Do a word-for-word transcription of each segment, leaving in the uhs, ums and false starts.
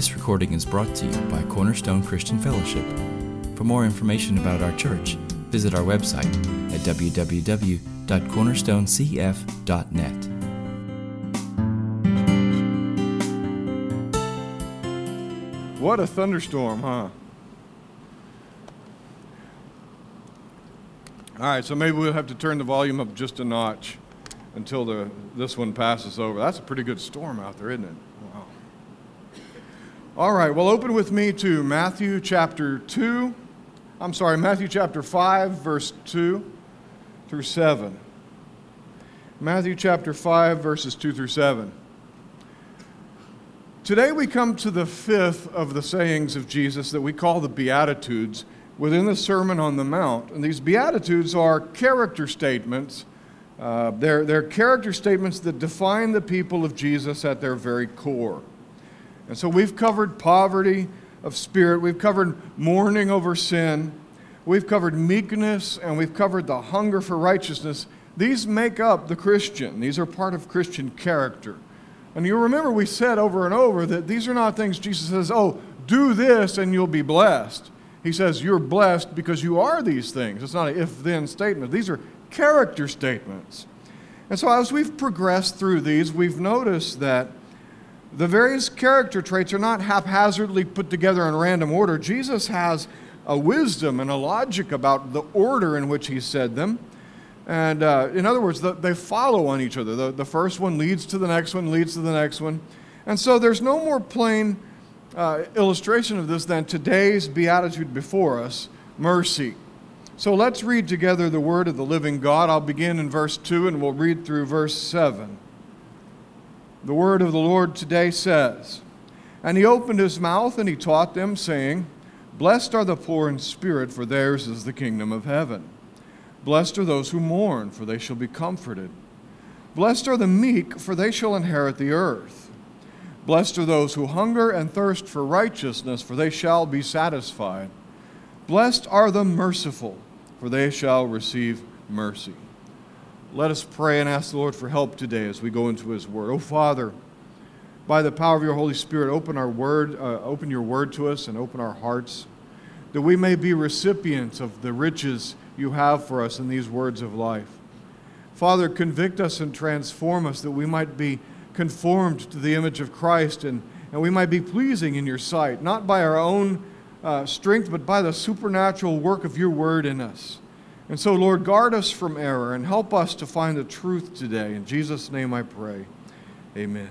This recording is brought to you by Cornerstone Christian Fellowship. For more information about our church, visit our website at w w w dot cornerstone c f dot net. What a thunderstorm, huh? All right, so maybe we'll have to turn the volume up just a notch until the this one passes over. That's a pretty good storm out there, isn't it? Wow. All right, well, open with me to Matthew chapter two. I'm sorry, Matthew chapter five, verse two through seven. Matthew chapter five, verses two through seven. Today we come to the fifth of the sayings of Jesus that we call the Beatitudes within the Sermon on the Mount. And these Beatitudes are character statements. Uh, they're, they're character statements that define the people of Jesus at their very core. And so we've covered poverty of spirit, we've covered mourning over sin, we've covered meekness, and we've covered the hunger for righteousness. These make up the Christian. These are part of Christian character. And you remember we said over and over that these are not things Jesus says, oh, do this and you'll be blessed. He says you're blessed because you are these things. It's not an if-then statement. These are character statements. And so as we've progressed through these, we've noticed that the various character traits are not haphazardly put together in random order. Jesus has a wisdom and a logic about the order in which he said them. And uh, in other words, the, they follow on each other. The, the first one leads to the next one, leads to the next one. And so there's no more plain uh, illustration of this than today's beatitude before us, mercy. So let's read together the word of the living God. I'll begin in verse two and we'll read through verse seven. The word of the Lord today says, "And he opened his mouth and he taught them, saying, Blessed are the poor in spirit, for theirs is the kingdom of heaven. Blessed are those who mourn, for they shall be comforted. Blessed are the meek, for they shall inherit the earth. Blessed are those who hunger and thirst for righteousness, for they shall be satisfied. Blessed are the merciful, for they shall receive mercy." Let us pray and ask the Lord for help today as we go into his word. Oh, Father, by the power of your Holy Spirit, open our word, uh, open your word to us and open our hearts, that we may be recipients of the riches you have for us in these words of life. Father, convict us and transform us that we might be conformed to the image of Christ and, and we might be pleasing in your sight, not by our own uh, strength, but by the supernatural work of your word in us. And so, Lord, guard us from error and help us to find the truth today. In Jesus' name I pray. Amen.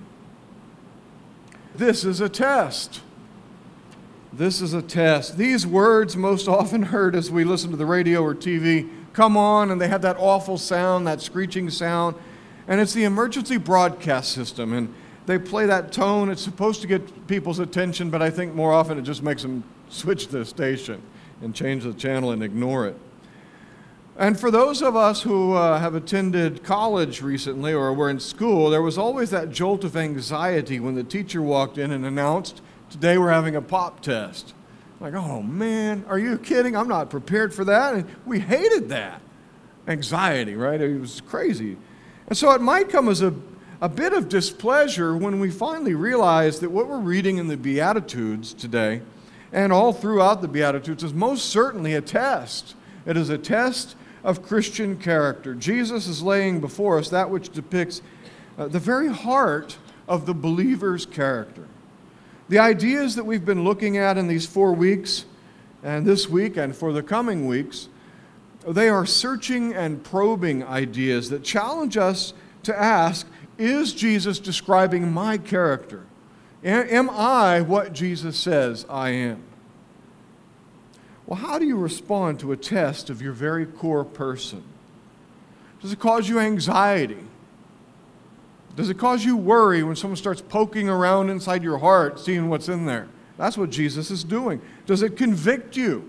This is a test. This is a test. These words most often heard as we listen to the radio or T V come on, and they have that awful sound, that screeching sound, and it's the emergency broadcast system, and they play that tone. It's supposed to get people's attention, but I think more often it just makes them switch the station and change the channel and ignore it. And for those of us who uh, have attended college recently or were in school, there was always that jolt of anxiety when the teacher walked in and announced, "Today we're having a pop test." Like, oh man, are you kidding? I'm not prepared for that. And we hated that. Anxiety, right? It was crazy. And so it might come as a, a bit of displeasure when we finally realize that what we're reading in the Beatitudes today and all throughout the Beatitudes is most certainly a test. It is a test of Christian character. Jesus is laying before us that which depicts uh, the very heart of the believer's character. The ideas that we've been looking at in these four weeks, and this week and for the coming weeks, they are searching and probing ideas that challenge us to ask, is Jesus describing my character? Am I what Jesus says I am? Well, how do you respond to a test of your very core person? Does it cause you anxiety? Does it cause you worry when someone starts poking around inside your heart, seeing what's in there? That's what Jesus is doing. Does it convict you?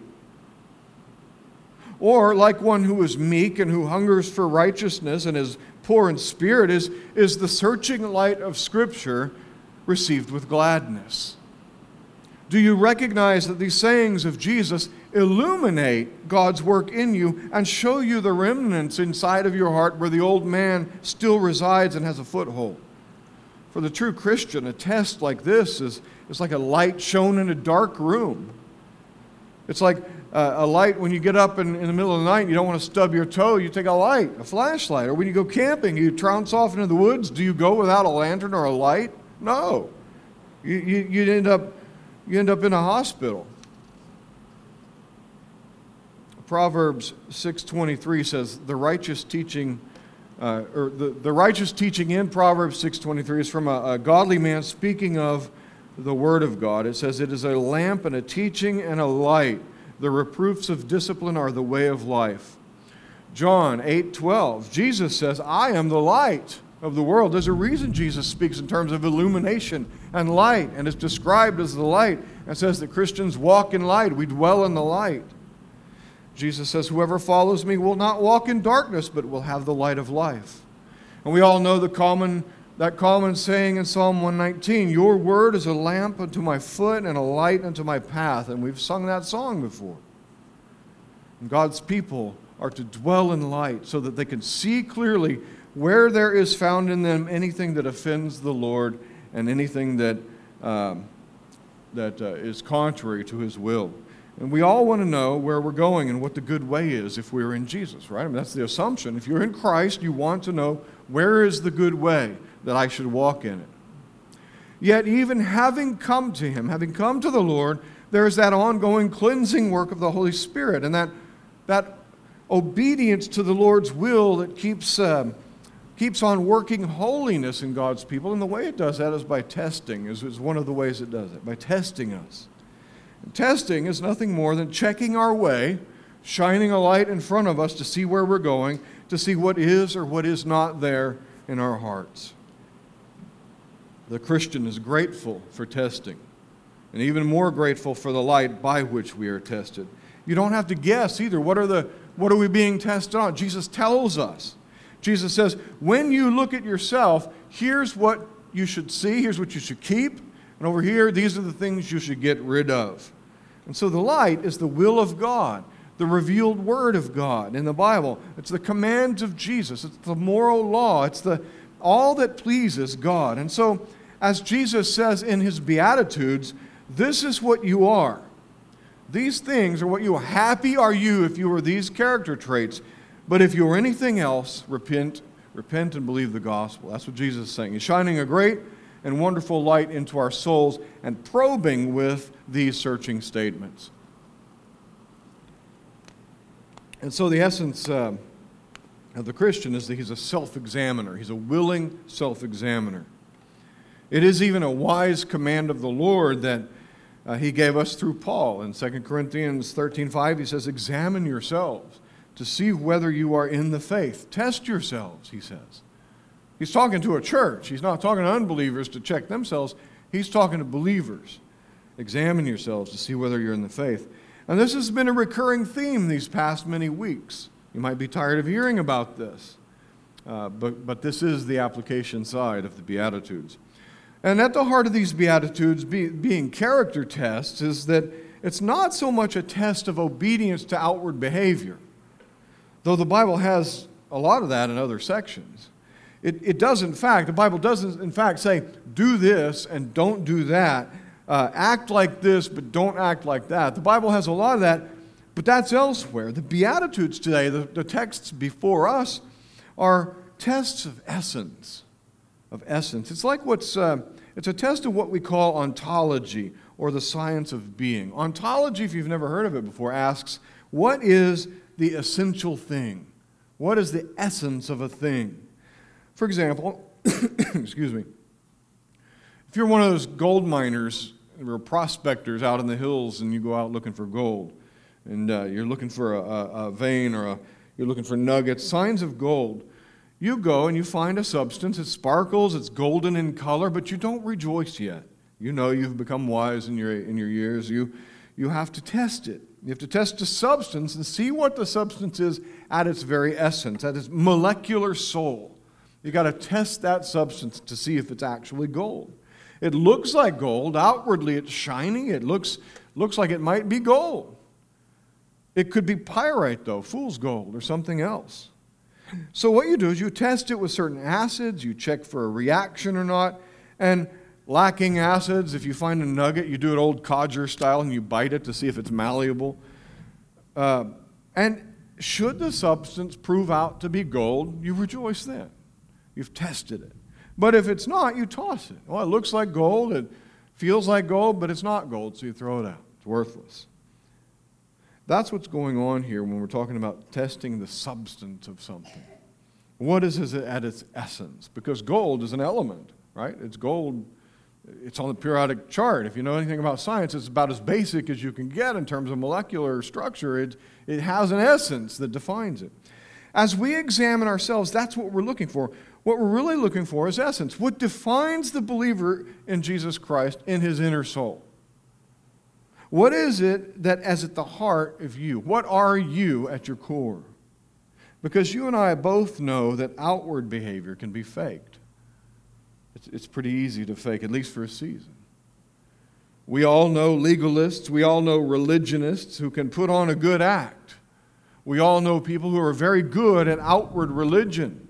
Or, like one who is meek and who hungers for righteousness and is poor in spirit, is, is the searching light of Scripture received with gladness? Do you recognize that these sayings of Jesus illuminate God's work in you and show you the remnants inside of your heart where the old man still resides and has a foothold? For the true Christian, a test like this is, is like a light shown in a dark room. It's like uh, a light when you get up in, in the middle of the night and you don't want to stub your toe, you take a light, a flashlight. Or when you go camping, you trounce off into the woods, do you go without a lantern or a light? No. You, you, you, end, up, you end up in a hospital. Proverbs six twenty-three says, the righteous teaching Uh, or the, the righteous teaching in Proverbs six twenty-three is from a, a godly man speaking of the Word of God. It says, it is a lamp and a teaching and a light. The reproofs of discipline are the way of life. John eight twelve, Jesus says, I am the light of the world. There's a reason Jesus speaks in terms of illumination and light, and is described as the light, and says that Christians walk in light. We dwell in the light. Jesus says, whoever follows me will not walk in darkness, but will have the light of life. And we all know the common, that common saying in Psalm one nineteen, your word is a lamp unto my foot and a light unto my path. And we've sung that song before. And God's people are to dwell in light so that they can see clearly where there is found in them anything that offends the Lord and anything that, um, that uh, is contrary to His will. And we all want to know where we're going and what the good way is if we're in Jesus, right? I mean, that's the assumption. If you're in Christ, you want to know where is the good way that I should walk in it. Yet even having come to Him, having come to the Lord, there is that ongoing cleansing work of the Holy Spirit and that, that obedience to the Lord's will that keeps, um, keeps on working holiness in God's people. And the way it does that is by testing, is, is one of the ways it does it, by testing us. Testing is nothing more than checking our way, shining a light in front of us to see where we're going, to see what is or what is not there in our hearts. The Christian is grateful for testing, and even more grateful for the light by which we are tested. You don't have to guess either. What are the what are we being tested on? Jesus tells us. Jesus says, when you look at yourself, here's what you should see, here's what you should keep. And over here, these are the things you should get rid of. And so the light is the will of God, the revealed word of God in the Bible. It's the commands of Jesus. It's the moral law. It's the all that pleases God. And so, as Jesus says in His Beatitudes, this is what you are. These things are what you are. Happy are you if you are these character traits. But if you are anything else, repent, repent and believe the gospel. That's what Jesus is saying. He's shining a great and wonderful light into our souls and probing with these searching statements. And so the essence uh, of the Christian is that he's a self-examiner. He's a willing self-examiner. It is even a wise command of the Lord that uh, He gave us through Paul. In Second Corinthians thirteen five, he says, examine yourselves to see whether you are in the faith. Test yourselves, he says. He's talking to a church. He's not talking to unbelievers to check themselves. He's talking to believers. Examine yourselves to see whether you're in the faith. And this has been a recurring theme these past many weeks. You might be tired of hearing about this, uh, but, but this is the application side of the Beatitudes. And at the heart of these Beatitudes, be, being character tests, is that it's not so much a test of obedience to outward behavior, though the Bible has a lot of that in other sections. It, it does, in fact, the Bible does, in fact, say, do this and don't do that. Uh, act like this, but don't act like that. The Bible has a lot of that, but that's elsewhere. The Beatitudes today, the, the texts before us, are tests of essence. Of essence. It's like what's, uh, it's a test of what we call ontology, or the science of being. Ontology, if you've never heard of it before, asks, what is the essential thing? What is the essence of a thing? For example, excuse me, if you're one of those gold miners or prospectors out in the hills and you go out looking for gold, and uh, you're looking for a, a, a vein or a, you're looking for nuggets, signs of gold, you go and you find a substance, it sparkles, it's golden in color, but you don't rejoice yet. You know you've become wise in your, in your years. You, you have to test it. You have to test the substance and see what the substance is at its very essence, at its molecular soul. You've got to test that substance to see if it's actually gold. It looks like gold. Outwardly, it's shiny. It looks, looks like it might be gold. It could be pyrite, though, fool's gold or something else. So what you do is you test it with certain acids. You check for a reaction or not. And lacking acids, if you find a nugget, you do it old codger style and you bite it to see if it's malleable. Uh, and should the substance prove out to be gold, you rejoice then. You've tested it. But if it's not, you toss it. Well, it looks like gold, it feels like gold, but it's not gold, so you throw it out. It's worthless. That's what's going on here when we're talking about testing the substance of something. What is it at its essence? Because gold is an element, right? It's gold. It's on the periodic chart. If you know anything about science, it's about as basic as you can get in terms of molecular structure. It, it has an essence that defines it. As we examine ourselves, that's what we're looking for. What we're really looking for is essence. What defines the believer in Jesus Christ in his inner soul? What is it that is at the heart of you? What are you at your core? Because you and I both know that outward behavior can be faked. It's, it's pretty easy to fake, at least for a season. We all know legalists. We all know religionists who can put on a good act. We all know people who are very good at outward religion.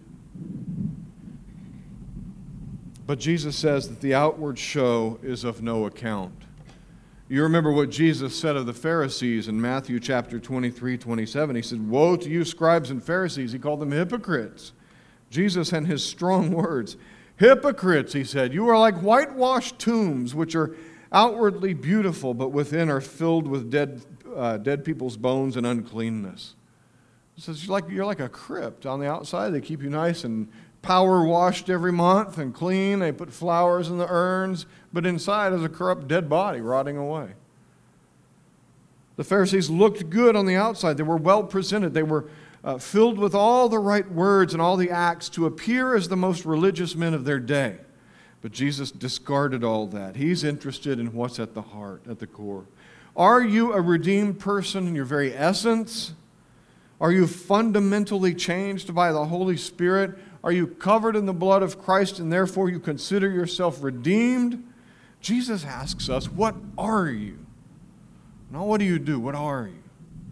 But Jesus says that the outward show is of no account. You remember what Jesus said of the Pharisees in Matthew chapter twenty-three, twenty-seven. He said, "Woe to you, scribes and Pharisees." He called them hypocrites. Jesus and his strong words. "Hypocrites," he said, "you are like whitewashed tombs, which are outwardly beautiful, but within are filled with dead, uh, dead people's bones and uncleanness." He says, you're like, you're like a crypt. On the outside, they keep you nice and power washed every month and clean. They put flowers in the urns, but inside is a corrupt dead body rotting away. The Pharisees looked good on the outside. They were well presented. They were uh, filled with all the right words and all the acts to appear as the most religious men of their day. But Jesus discarded all that. He's interested in what's at the heart, at the core. Are you a redeemed person in your very essence? Are you fundamentally changed by the Holy Spirit? Are you covered in the blood of Christ and therefore you consider yourself redeemed? Jesus asks us, what are you? Not what do you do, what are you?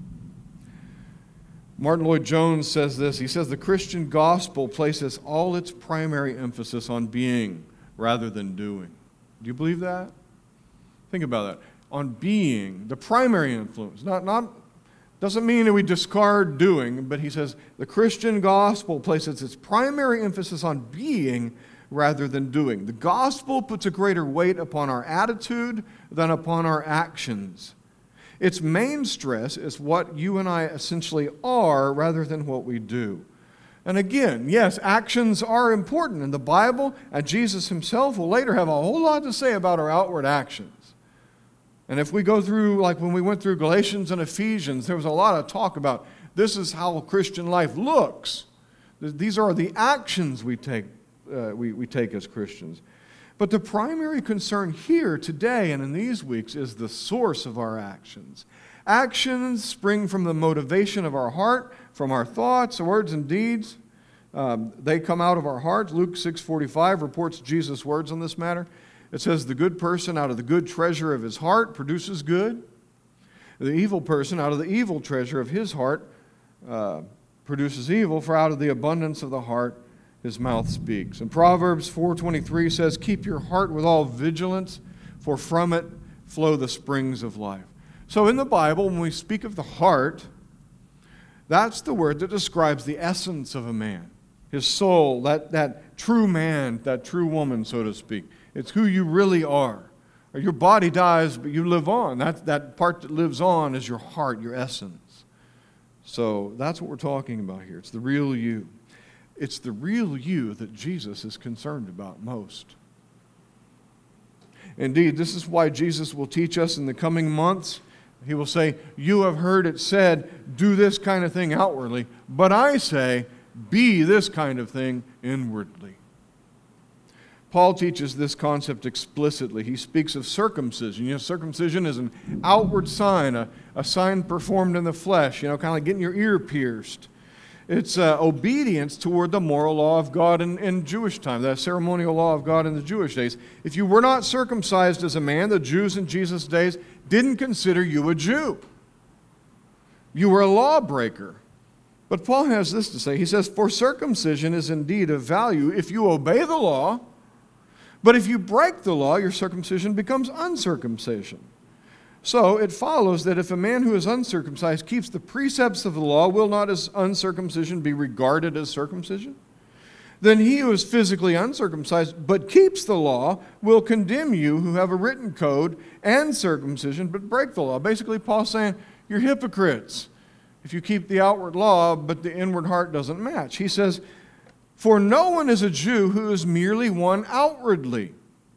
Martin Lloyd-Jones says this. He says the Christian gospel places all its primary emphasis on being rather than doing. Do you believe that? Think about that. On being, the primary influence, not, not doesn't mean that we discard doing, but he says the Christian gospel places its primary emphasis on being rather than doing. The gospel puts a greater weight upon our attitude than upon our actions. Its main stress is what you and I essentially are rather than what we do. And again, yes, actions are important in the Bible, and Jesus himself will later have a whole lot to say about our outward actions. And if we go through, like when we went through Galatians and Ephesians, there was a lot of talk about this is how Christian life looks. These are the actions we take, uh, we, we take as Christians. But the primary concern here today and in these weeks is the source of our actions. Actions spring from the motivation of our heart, from our thoughts, words, and deeds. Um, they come out of our hearts. Luke six forty-five reports Jesus' words on this matter. It says, the good person out of the good treasure of his heart produces good. The evil person out of the evil treasure of his heart uh, produces evil, for out of the abundance of the heart his mouth speaks. And Proverbs four twenty-three says, keep your heart with all vigilance, for from it flow the springs of life. So in the Bible, when we speak of the heart, that's the word that describes the essence of a man, his soul, that, that true man, that true woman, so to speak. It's who you really are. Your body dies, but you live on. That, that part that lives on is your heart, your essence. So that's what we're talking about here. It's the real you. It's the real you that Jesus is concerned about most. Indeed, this is why Jesus will teach us in the coming months. He will say, you have heard it said, do this kind of thing outwardly, but I say, be this kind of thing inwardly. Paul teaches this concept explicitly. He speaks of circumcision. You know, circumcision is an outward sign, a, a sign performed in the flesh, you know, kind of like getting your ear pierced. It's uh, obedience toward the moral law of God in, in Jewish time, the ceremonial law of God in the Jewish days. If you were not circumcised as a man, the Jews in Jesus' days didn't consider you a Jew. You were a lawbreaker. But Paul has this to say. He says, for circumcision is indeed of value if you obey the law, But if you break the law, your circumcision becomes uncircumcision. So it follows that if a man who is uncircumcised keeps the precepts of the law, will not his uncircumcision be regarded as circumcision? Then he who is physically uncircumcised but keeps the law will condemn you who have a written code and circumcision but break the law. Basically, Paul's saying, you're hypocrites if you keep the outward law but the inward heart doesn't match. He says, for no one is a Jew who is merely one outwardly,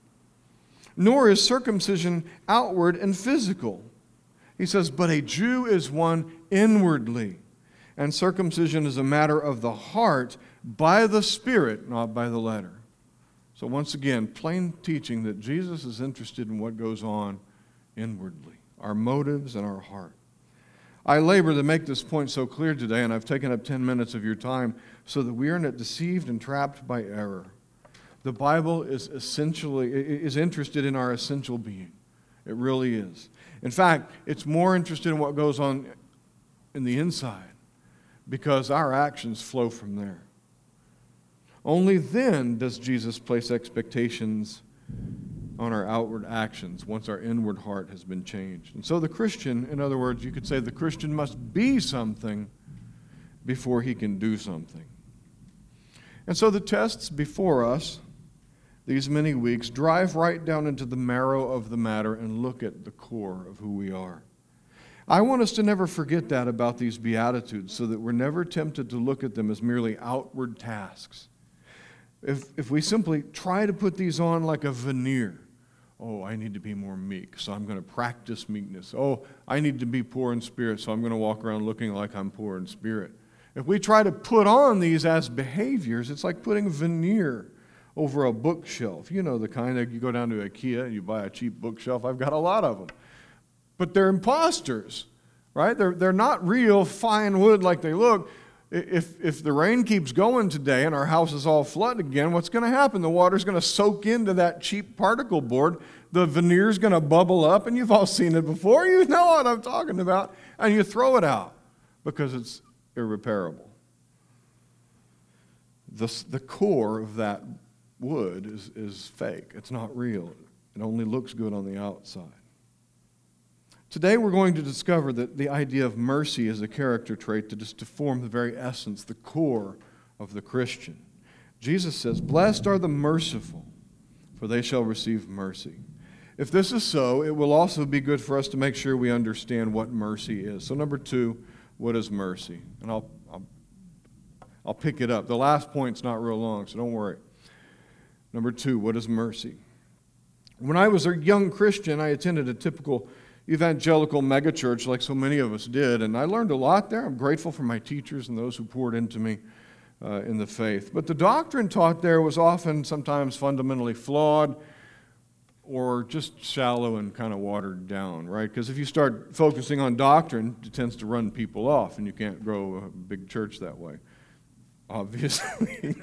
nor is circumcision outward and physical. He says, but a Jew is one inwardly, and circumcision is a matter of the heart, by the Spirit, not by the letter. So once again, plain teaching that Jesus is interested in what goes on inwardly, our motives and our heart. I labor to make this point so clear today, and I've taken up ten minutes of your time so that we are not deceived and trapped by error. The Bible is essentially is interested in our essential being. It really is. In fact, it's more interested in what goes on in the inside because our actions flow from there. Only then does Jesus place expectations on our outward actions once our inward heart has been changed. And so the Christian, in other words, you could say the Christian must be something before he can do something. And so the tests before us these many weeks drive right down into the marrow of the matter and look at the core of who we are. I want us to never forget that about these Beatitudes so that we're never tempted to look at them as merely outward tasks. If, if we simply try to put these on like a veneer, oh, I need to be more meek, so I'm going to practice meekness. Oh, I need to be poor in spirit, so I'm going to walk around looking like I'm poor in spirit. If we try to put on these as behaviors, it's like putting veneer over a bookshelf. You know the kind that you go down to IKEA and you buy a cheap bookshelf. I've got a lot of them. But they're imposters, right? They're, they're not real fine wood like they look. If, if the rain keeps going today and our house is all flooded again, what's going to happen? The water's going to soak into that cheap particle board. The veneer's going to bubble up, and you've all seen it before. You know what I'm talking about. And you throw it out because it's irreparable. The, the core of that wood is, is fake. It's not real. It only looks good on the outside. Today we're going to discover that the idea of mercy is a character trait that is to form the very essence, the core of the Christian. Jesus says, blessed are the merciful, for they shall receive mercy. If this is so, it will also be good for us to make sure we understand what mercy is. So number two, what is mercy? And I'll, I'll, I'll pick it up. The last point's not real long, so don't worry. Number two, what is mercy? When I was a young Christian, I attended a typical evangelical megachurch like so many of us did, and I learned a lot there. I'm grateful for my teachers and those who poured into me uh, in the faith. But the doctrine taught there was often sometimes fundamentally flawed or just shallow and kind of watered down, right? Because if you start focusing on doctrine, it tends to run people off, and you can't grow a big church that way, obviously.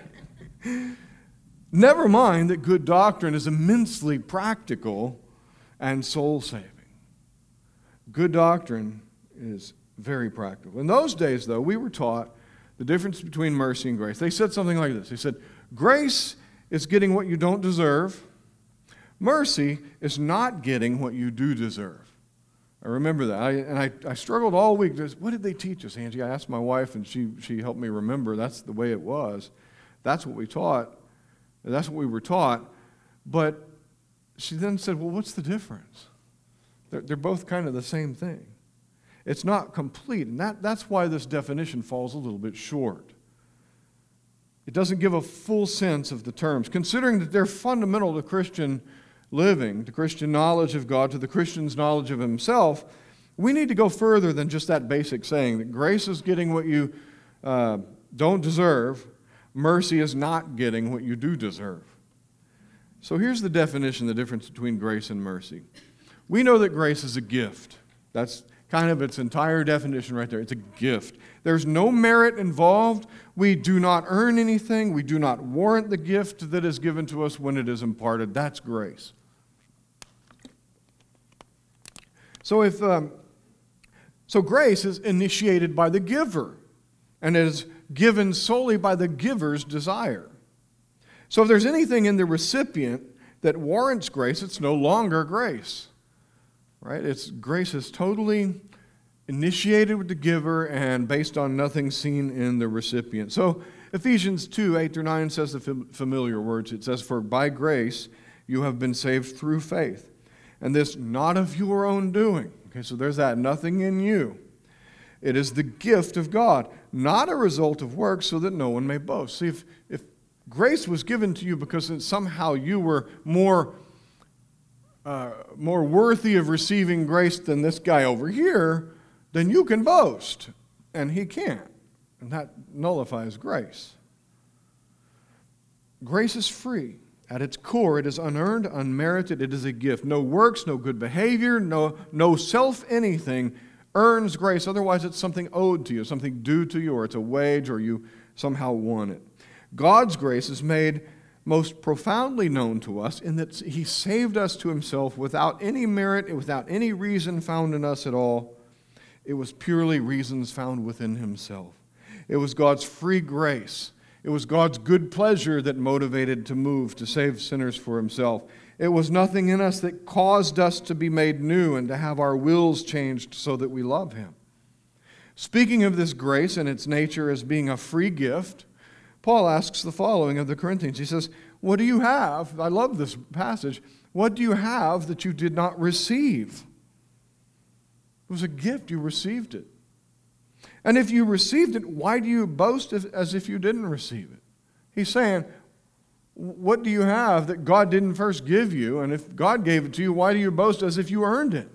Never mind that good doctrine is immensely practical and soul-saving. Good doctrine is very practical. In those days, though, we were taught the difference between mercy and grace. They said something like this. They said, grace is getting what you don't deserve. Mercy is not getting what you do deserve. I remember that. I, and I, I struggled all week. What did they teach us, Angie? I asked my wife, and she, she helped me remember. That's the way it was. That's what we taught. That's what we were taught. But she then said, well, what's the difference? They're, they're both kind of the same thing. It's not complete, and that, that's why this definition falls a little bit short. It doesn't give a full sense of the terms, considering that they're fundamental to Christian living, to Christian knowledge of God, to the Christian's knowledge of himself. We need to go further than just that basic saying that grace is getting what you uh, don't deserve, mercy is not getting what you do deserve. So here's the definition, the difference between grace and mercy. We know that grace is a gift. That's kind of its entire definition right there. It's a gift. There's no merit involved. We do not earn anything. We do not warrant the gift that is given to us when it is imparted. That's grace. So if um, so grace is initiated by the giver and is given solely by the giver's desire. So if there's anything in the recipient that warrants grace, it's no longer grace. Right? It's grace is totally initiated with the giver and based on nothing seen in the recipient. So Ephesians two, eight through nine says the familiar words. It says, "For by grace you have been saved through faith, and this not of your own doing." Okay, so there's that, nothing in you. "It is the gift of God, not a result of works, so that no one may boast." See, if, if grace was given to you because somehow you were more, uh, more worthy of receiving grace than this guy over here, then you can boast, and he can't. And that nullifies grace. Grace is free. At its core, it is unearned, unmerited. It is a gift. No works, no good behavior, no, no self-anything earns grace. Otherwise, it's something owed to you, something due to you, or it's a wage, or you somehow won it. God's grace is made most profoundly known to us in that He saved us to Himself without any merit, without any reason found in us at all. It was purely reasons found within Himself. It was God's free grace. It was God's good pleasure that motivated to move to save sinners for Himself. It was nothing in us that caused us to be made new and to have our wills changed so that we love Him. Speaking of this grace and its nature as being a free gift, Paul asks the following of the Corinthians. He says, "What do you have?" I love this passage. "What do you have that you did not receive?" It was a gift. You received it. And if you received it, why do you boast as if you didn't receive it? He's saying, what do you have that God didn't first give you? And if God gave it to you, why do you boast as if you earned it?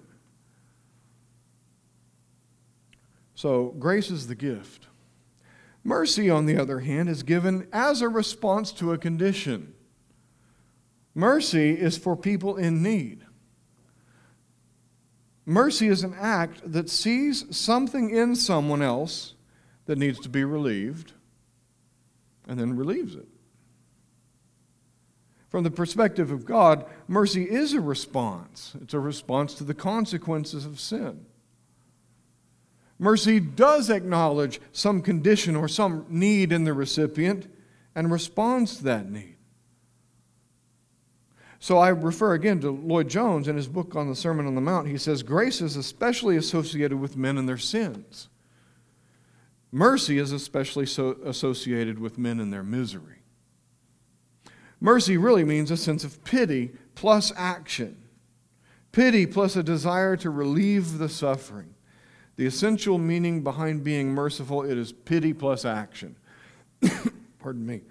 So, grace is the gift. Mercy, on the other hand, is given as a response to a condition. Mercy is for people in need. Mercy is an act that sees something in someone else that needs to be relieved and then relieves it. From the perspective of God, mercy is a response. It's a response to the consequences of sin. Mercy does acknowledge some condition or some need in the recipient and responds to that need. So I refer again to Lloyd Jones in his book on the Sermon on the Mount. He says, grace is especially associated with men and their sins. Mercy is especially so associated with men and their misery. Mercy really means a sense of pity plus action. Pity plus a desire to relieve the suffering. The essential meaning behind being merciful, it is pity plus action. Pardon me.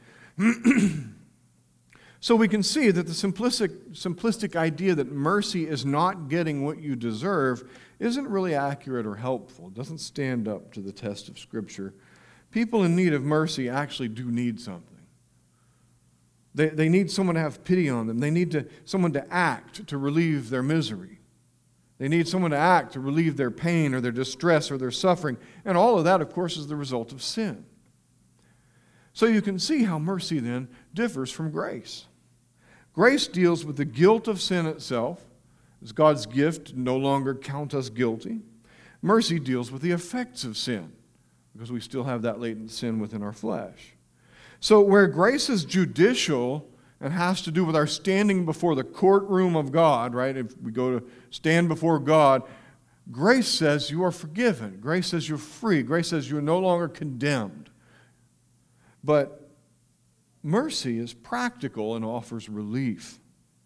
So we can see that the simplistic, simplistic idea that mercy is not getting what you deserve isn't really accurate or helpful. It doesn't stand up to the test of Scripture. People in need of mercy actually do need something. They, they need someone to have pity on them. They need to, someone to act to relieve their misery. They need someone to act to relieve their pain or their distress or their suffering. And all of that, of course, is the result of sin. So you can see how mercy then differs from grace. Grace deals with the guilt of sin itself. It's God's gift to no longer count us guilty. Mercy deals with the effects of sin because we still have that latent sin within our flesh. So where grace is judicial and has to do with our standing before the courtroom of God, right? If we go to stand before God, grace says you are forgiven. Grace says you're free. Grace says you're no longer condemned. But mercy is practical and offers relief.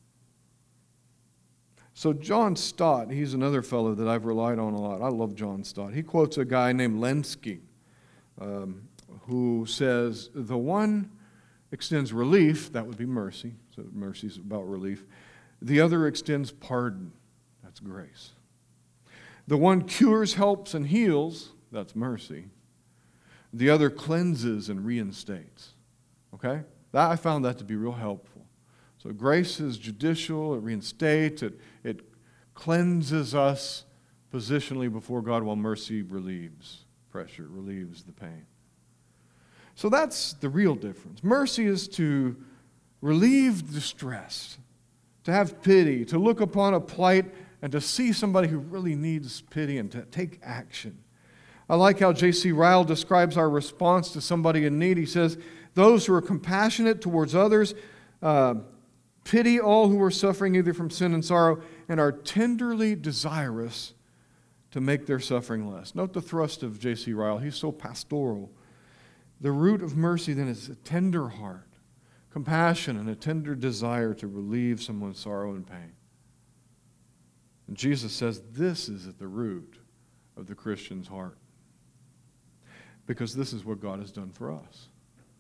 So John Stott, he's another fellow that I've relied on a lot. I love John Stott. He quotes a guy named Lenski, um, who says, the one extends relief, that would be mercy, so mercy is about relief. The other extends pardon, that's grace. The one cures, helps, and heals, that's mercy. The other cleanses and reinstates. Okay? That, I found that to be real helpful. So grace is judicial, it reinstates, it, it cleanses us positionally before God, while mercy relieves pressure, relieves the pain. So that's the real difference. Mercy is to relieve distress, to have pity, to look upon a plight and to see somebody who really needs pity and to take action. I like how J C Ryle describes our response to somebody in need. He says, those who are compassionate towards others, uh, pity all who are suffering either from sin and sorrow, and are tenderly desirous to make their suffering less. Note the thrust of J C Ryle. He's so pastoral. The root of mercy then is a tender heart, compassion, and a tender desire to relieve someone's sorrow and pain. And Jesus says this is at the root of the Christian's heart, because this is what God has done for us.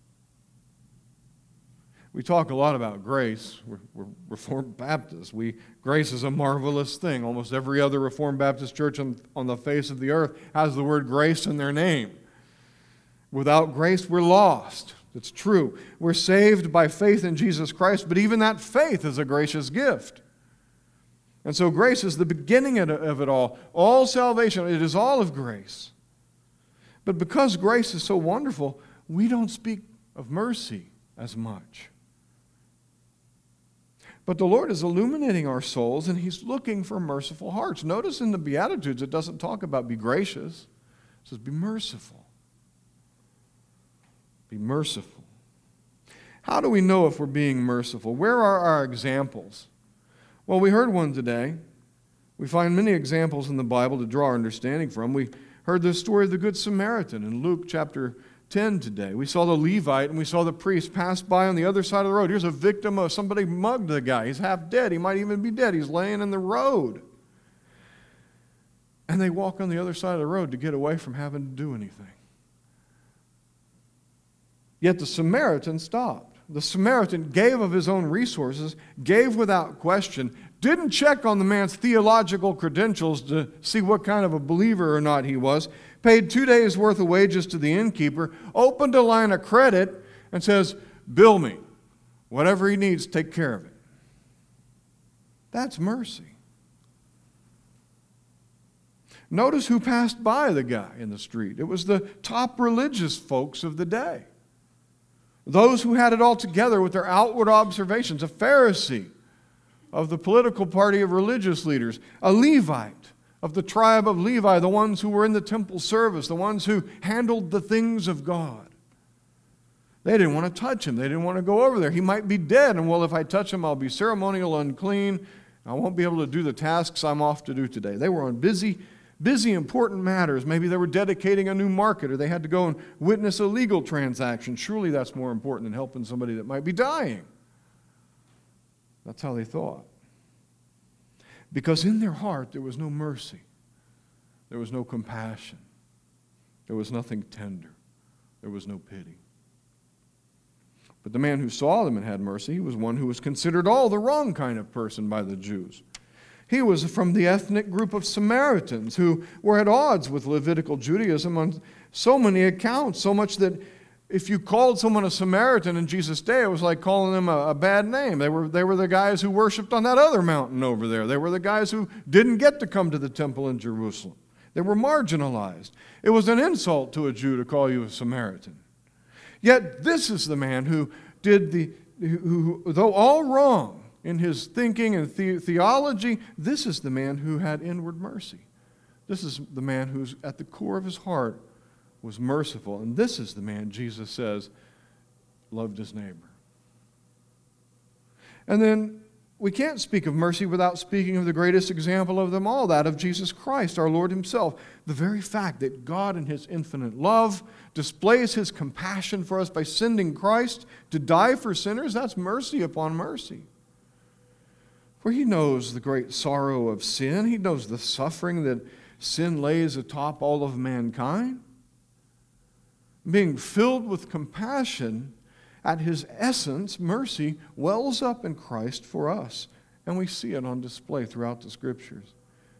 We talk a lot about grace. We're, we're Reformed Baptists. We, grace is a marvelous thing. Almost every other Reformed Baptist church on, on the face of the earth has the word grace in their name. Without grace, we're lost. It's true. We're saved by faith in Jesus Christ, but even that faith is a gracious gift. And so grace is the beginning of it all. All salvation, it is all of grace. But because grace is so wonderful, we don't speak of mercy as much. But the Lord is illuminating our souls, and He's looking for merciful hearts. Notice in the Beatitudes, it doesn't talk about be gracious. It says be merciful. Be merciful. How do we know if we're being merciful? Where are our examples? Well, we heard one today. We find many examples in the Bible to draw our understanding from. We heard the story of the Good Samaritan in Luke chapter ten today. We saw the Levite and we saw the priest pass by on the other side of the road. Here's a victim of somebody mugged the guy. He's half dead. He might even be dead. He's laying in the road. And they walk on the other side of the road to get away from having to do anything. Yet the Samaritan stopped. The Samaritan gave of his own resources, gave without question, didn't check on the man's theological credentials to see what kind of a believer or not he was, paid two days' worth of wages to the innkeeper, opened a line of credit, and says, bill me. Whatever he needs, take care of it. That's mercy. Notice who passed by the guy in the street. It was the top religious folks of the day. Those who had it all together with their outward observations. A Pharisee of the political party of religious leaders. A Levite of the tribe of Levi, the ones who were in the temple service, the ones who handled the things of God. They didn't want to touch him. They didn't want to go over there. He might be dead, and well, if I touch him, I'll be ceremonial unclean. I won't be able to do the tasks I'm off to do today. They were on busy Busy, important matters. Maybe they were dedicating a new market, or they had to go and witness a legal transaction. Surely that's more important than helping somebody that might be dying. That's how they thought. Because in their heart there was no mercy. There was no compassion. There was nothing tender. There was no pity. But the man who saw them and had mercy, he was one who was considered all the wrong kind of person by the Jews. He was from the ethnic group of Samaritans who were at odds with Levitical Judaism on so many accounts, so much that if you called someone a Samaritan in Jesus' day, it was like calling them a, a bad name. They were, they were the guys who worshiped on that other mountain over there. They were the guys who didn't get to come to the temple in Jerusalem. They were marginalized. It was an insult to a Jew to call you a Samaritan. Yet this is the man who did the, who, who though all wrong, in his thinking and the- theology, this is the man who had inward mercy. This is the man who's at the core of his heart was merciful. And this is the man, Jesus says, loved his neighbor. And then we can't speak of mercy without speaking of the greatest example of them all, that of Jesus Christ, our Lord himself. The very fact that God in his infinite love displays his compassion for us by sending Christ to die for sinners, that's mercy upon mercy. For he knows the great sorrow of sin. He knows the suffering that sin lays atop all of mankind. Being filled with compassion, at his essence, mercy wells up in Christ for us. And we see it on display throughout the Scriptures.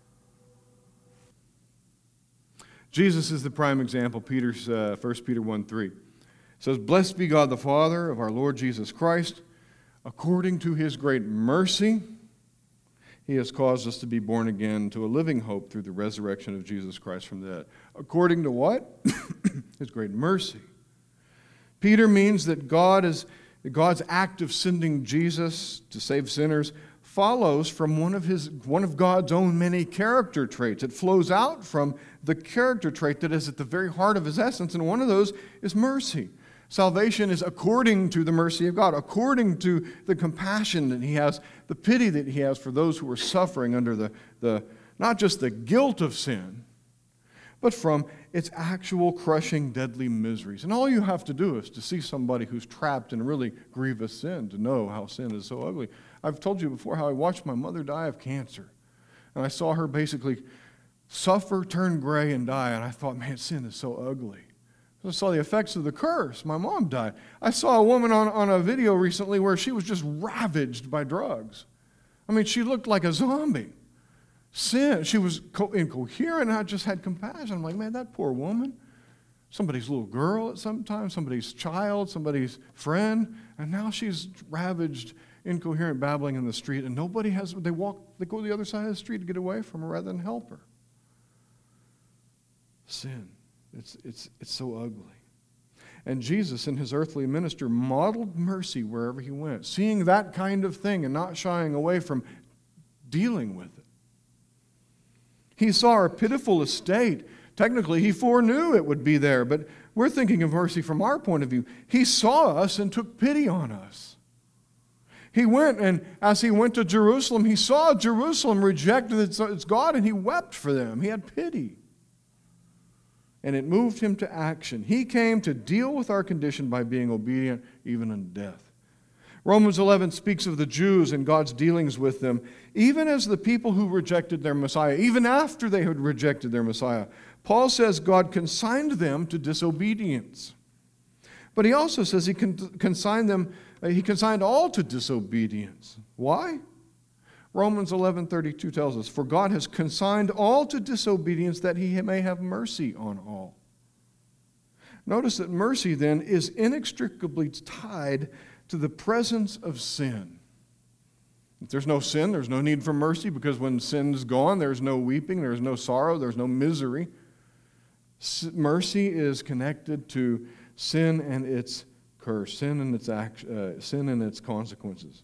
Jesus is the prime example. Peter's, uh, First Peter one three says, "Blessed be God the Father of our Lord Jesus Christ. According to his great mercy, he has caused us to be born again to a living hope through the resurrection of Jesus Christ from the dead." According to what? His great mercy. Peter means that God is God's act of sending Jesus to save sinners follows from one of his one of God's own many character traits. It flows out from the character trait that is at the very heart of his essence, and one of those is mercy. Salvation is according to the mercy of God, according to the compassion that He has, the pity that He has for those who are suffering under the, the not just the guilt of sin, but from its actual crushing, deadly miseries. And all you have to do is to see somebody who's trapped in really grievous sin to know how sin is so ugly. I've told you before how I watched my mother die of cancer. And I saw her basically suffer, turn gray, and die. And I thought, man, sin is so ugly. I saw the effects of the curse. My mom died. I saw a woman on, on a video recently where she was just ravaged by drugs. I mean, she looked like a zombie. Sin. She was co- incoherent, and I just had compassion. I'm like, man, that poor woman. Somebody's little girl at some time, somebody's child, somebody's friend, and now she's ravaged, incoherent, babbling in the street, and nobody has, they walk, they go to the other side of the street to get away from her rather than help her. Sin. It's, it's, it's so ugly. And Jesus, in His earthly ministry, modeled mercy wherever He went, seeing that kind of thing and not shying away from dealing with it. He saw our pitiful estate. Technically, He foreknew it would be there, but we're thinking of mercy from our point of view. He saw us and took pity on us. He went, and as He went to Jerusalem, He saw Jerusalem rejected its, its God, and He wept for them. He had pity. And it moved Him to action. He came to deal with our condition by being obedient even in death. Romans eleven speaks of the Jews and God's dealings with them, even as the people who rejected their Messiah, even after they had rejected their Messiah. Paul says God consigned them to disobedience. But he also says He con- consigned them, uh, He consigned all to disobedience. Why? Romans eleven thirty-two tells us, for God has consigned all to disobedience that He may have mercy on all. Notice that mercy then is inextricably tied to the presence of sin. If there's no sin, there's no need for mercy, because when sin is gone, there's no weeping, there's no sorrow, there's no misery. S- mercy is connected to sin and its curse, sin and its act, uh, sin and its consequences.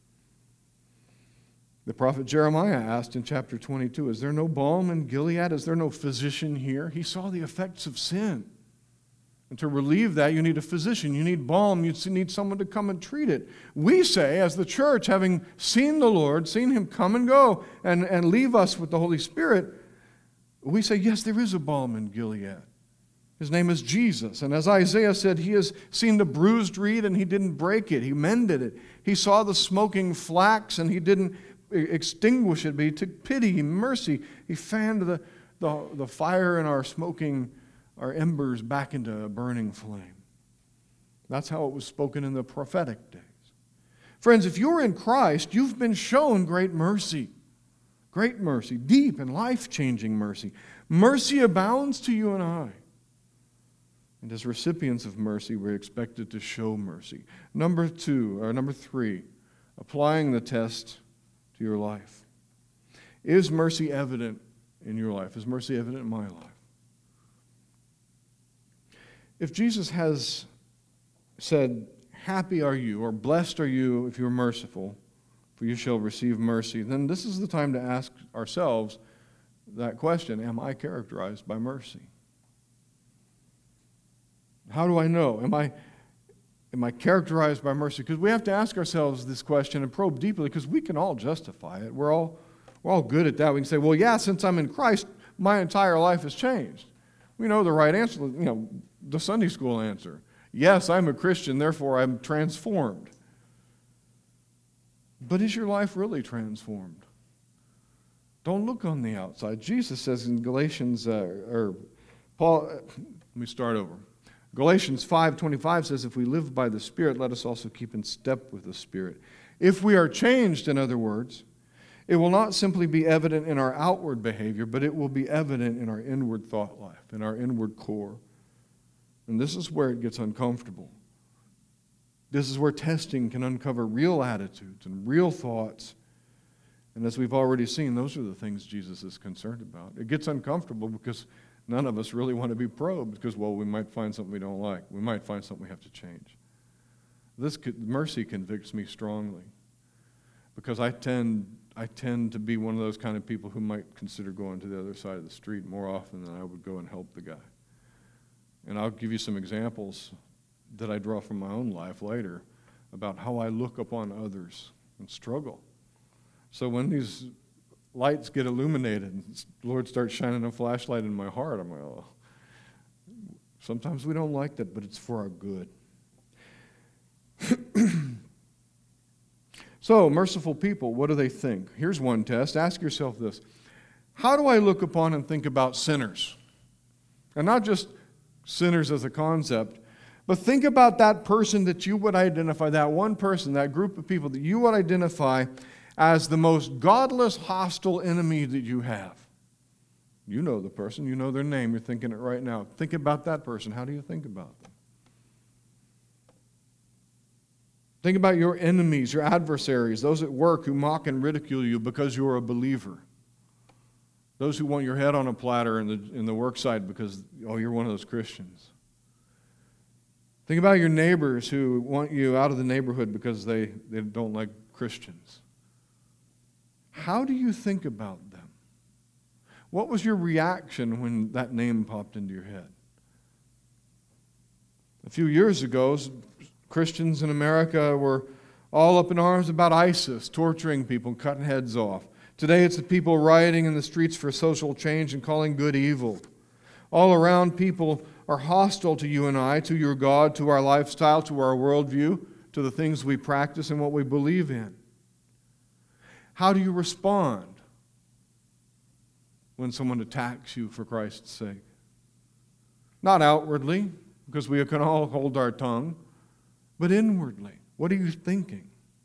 The prophet Jeremiah asked in chapter twenty-two, is there no balm in Gilead? Is there no physician here? He saw the effects of sin. And to relieve that, you need a physician. You need balm. You need someone to come and treat it. We say, as the church, having seen the Lord, seen Him come and go and, and leave us with the Holy Spirit, we say, yes, there is a balm in Gilead. His name is Jesus. And as Isaiah said, He has seen the bruised reed and He didn't break it. He mended it. He saw the smoking flax and He didn't extinguish it, but He took pity, mercy. He fanned the, the, the fire in our smoking our embers back into a burning flame. That's how it was spoken in the prophetic days. Friends, if you're in Christ, you've been shown great mercy. Great mercy, deep and life-changing mercy. Mercy abounds to you and I. And as recipients of mercy, we're expected to show mercy. Number two, or number three, applying the test to your life. Is mercy evident in your life? Is mercy evident in my life? If Jesus has said, happy are you, or blessed are you if you're merciful, for you shall receive mercy, then this is the time to ask ourselves that question, am I characterized by mercy? How do I know? Am I, am I characterized by mercy? Because we have to ask ourselves this question and probe deeply, because we can all justify it. We're all, we're all good at that. We can say, well, yeah, since I'm in Christ, my entire life has changed. We know the right answer, you know, the Sunday school answer. Yes, I'm a Christian, therefore I'm transformed. But is your life really transformed? Don't look on the outside. Jesus says in Galatians, uh, or Paul, uh, let me start over. Galatians five twenty-five says, if we live by the Spirit, let us also keep in step with the Spirit. If we are changed, in other words, it will not simply be evident in our outward behavior, but it will be evident in our inward thought life, in our inward core. And this is where it gets uncomfortable. This is where testing can uncover real attitudes and real thoughts. And as we've already seen, those are the things Jesus is concerned about. It gets uncomfortable because none of us really want to be probed because, well, we might find something we don't like. We might find something we have to change. This mercy convicts me strongly because I tend, I tend to be one of those kind of people who might consider going to the other side of the street more often than I would go and help the guy. And I'll give you some examples that I draw from my own life later about how I look upon others and struggle. So when these lights get illuminated and the Lord starts shining a flashlight in my heart, I'm like, oh. Sometimes we don't like that, but it's for our good. So, merciful people, what do they think? Here's one test. Ask yourself this. How do I look upon and think about sinners? And not just sinners as a concept, but think about that person that you would identify, that one person, that group of people that you would identify as the most godless, hostile enemy that you have. You know the person. You know their name. You're thinking it right now. Think about that person. How do you think about them? Think about your enemies, your adversaries, those at work who mock and ridicule you because you're a believer. Those who want your head on a platter in the, in the work site because, oh, you're one of those Christians. Think about your neighbors who want you out of the neighborhood because they, they don't like Christians. How do you think about them? What was your reaction when that name popped into your head? A few years ago, Christians in America were all up in arms about ISIS, torturing people, cutting heads off. Today it's the people rioting in the streets for social change and calling good evil. All around, people are hostile to you and I, to your God, to our lifestyle, to our worldview, to the things we practice and what we believe in. How do you respond when someone attacks you for Christ's sake? Not outwardly, because we can all hold our tongue, but inwardly. What are you thinking?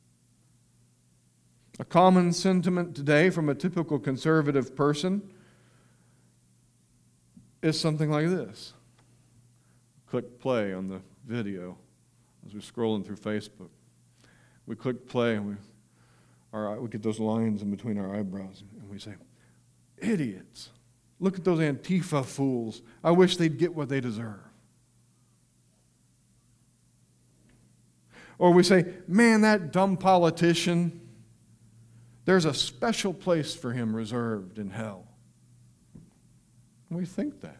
A common sentiment today from a typical conservative person is something like this. Click play on the video as we're scrolling through Facebook. We click play and we, our, we get those lines in between our eyebrows and we say, idiots. Look at those Antifa fools. I wish they'd get what they deserve. Or we say, man, that dumb politician, there's a special place for him reserved in hell. We think that.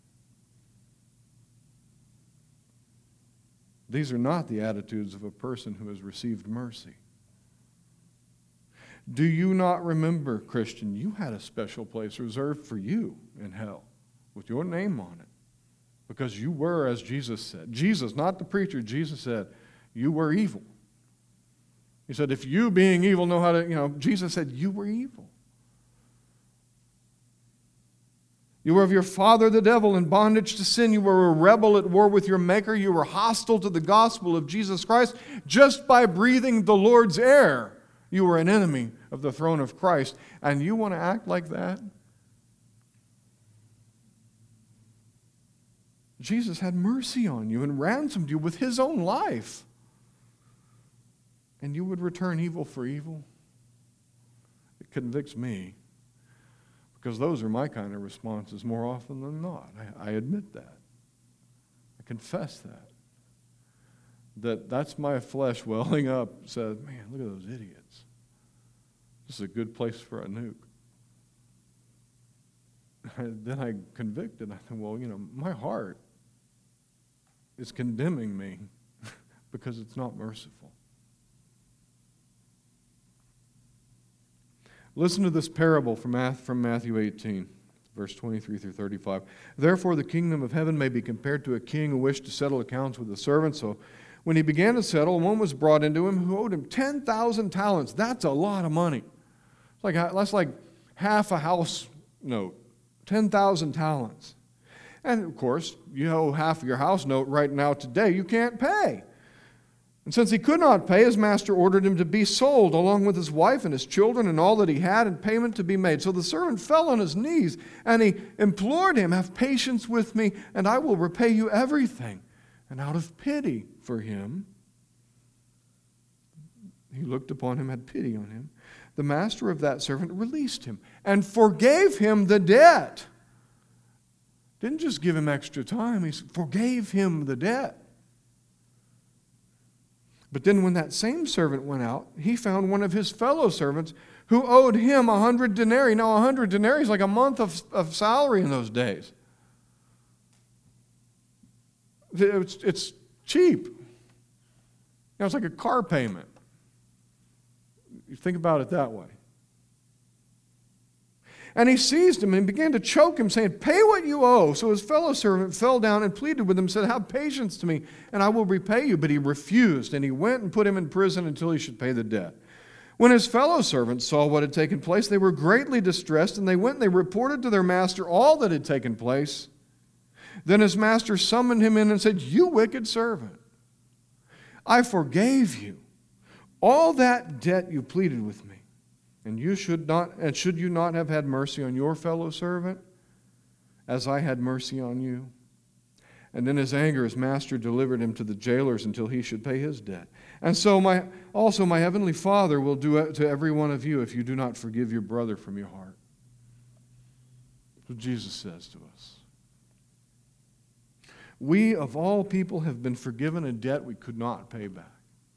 These are not the attitudes of a person who has received mercy. Do you not remember, Christian, you had a special place reserved for you in hell with your name on it because you were, as Jesus said. Jesus, not the preacher, Jesus said, you were evil. He said, if you being evil know how to, you know, Jesus said, you were evil. You were of your father the devil in bondage to sin. You were a rebel at war with your maker. You were hostile to the gospel of Jesus Christ. Just by breathing the Lord's air, you were an enemy of the throne of Christ. And you want to act like that? Jesus had mercy on you and ransomed you with his own life. And you would return evil for evil? It convicts me. Because those are my kind of responses more often than not. I, I admit that. I confess that. That that's my flesh welling up, says, man, look at those idiots. This is a good place for a nuke. And then I convicted. I thought, well, you know, my heart is condemning me because it's not merciful. Listen to this parable from Matthew eighteen, verse twenty-three through thirty-five. Therefore the kingdom of heaven may be compared to a king who wished to settle accounts with a servant. So when he began to settle, one was brought into him who owed him ten thousand talents. That's a lot of money. It's like, that's like half a house note, ten thousand talents. And of course, you owe half of your house note right now today. You can't pay. And since he could not pay, his master ordered him to be sold, along with his wife and his children and all that he had, and payment to be made. So the servant fell on his knees, and he implored him, have patience with me, and I will repay you everything. And out of pity for him, he looked upon him, had pity on him. The master of that servant released him and forgave him the debt. Didn't just give him extra time, he forgave him the debt. But then when that same servant went out, he found one of his fellow servants who owed him a hundred denarii. Now, a hundred denarii is like a month of, of salary in those days. It's, it's cheap. You know, it's like a car payment. You think about it that way. And he seized him and began to choke him, saying, "Pay what you owe." So his fellow servant fell down and pleaded with him, said, "Have patience to me, and I will repay you." But he refused, and he went and put him in prison until he should pay the debt. When his fellow servants saw what had taken place, they were greatly distressed, and they went and they reported to their master all that had taken place. Then his master summoned him in and said, "You wicked servant, I forgave you all that debt you pleaded with me. And you should not, and should you not have had mercy on your fellow servant, as I had mercy on you?" And in his anger, his master delivered him to the jailers until he should pay his debt. And so my, also my heavenly Father will do it to every one of you if you do not forgive your brother from your heart. That's what Jesus says to us. We, of all people, have been forgiven a debt we could not pay back.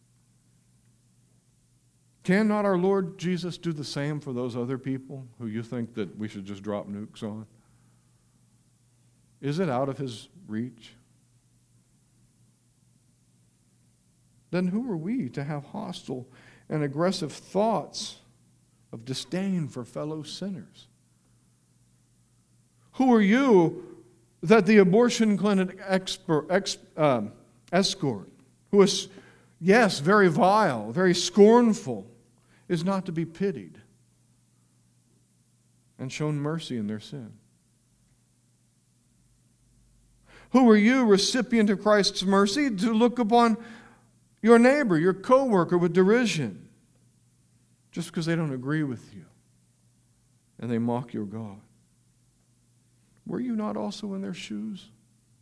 Cannot our Lord Jesus do the same for those other people who you think that we should just drop nukes on? Is it out of his reach? Then who are we to have hostile and aggressive thoughts of disdain for fellow sinners? Who are you that the abortion clinic expert, ex, um, escort, who is, yes, very vile, very scornful, is not to be pitied and shown mercy in their sin? Who are you, recipient of Christ's mercy, to look upon your neighbor, your co-worker, with derision just because they don't agree with you and they mock your God? Were you not also in their shoes?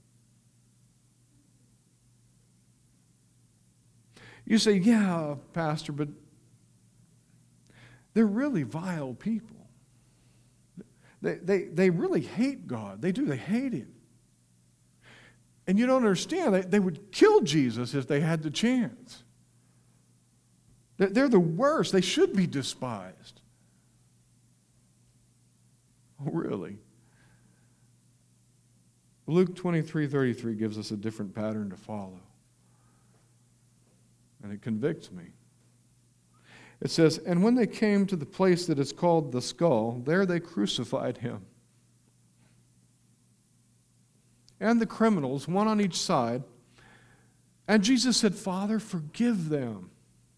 You say, "Yeah, Pastor, but they're really vile people. They, they, they really hate God. They do. They hate Him. And you don't understand. They, they would kill Jesus if they had the chance. They're, they're the worst. They should be despised." Oh, really? Luke twenty-three thirty-three gives us a different pattern to follow. And it convicts me. It says, "And when they came to the place that is called the Skull, there they crucified him, and the criminals, one on each side. And Jesus said, 'Father, forgive them.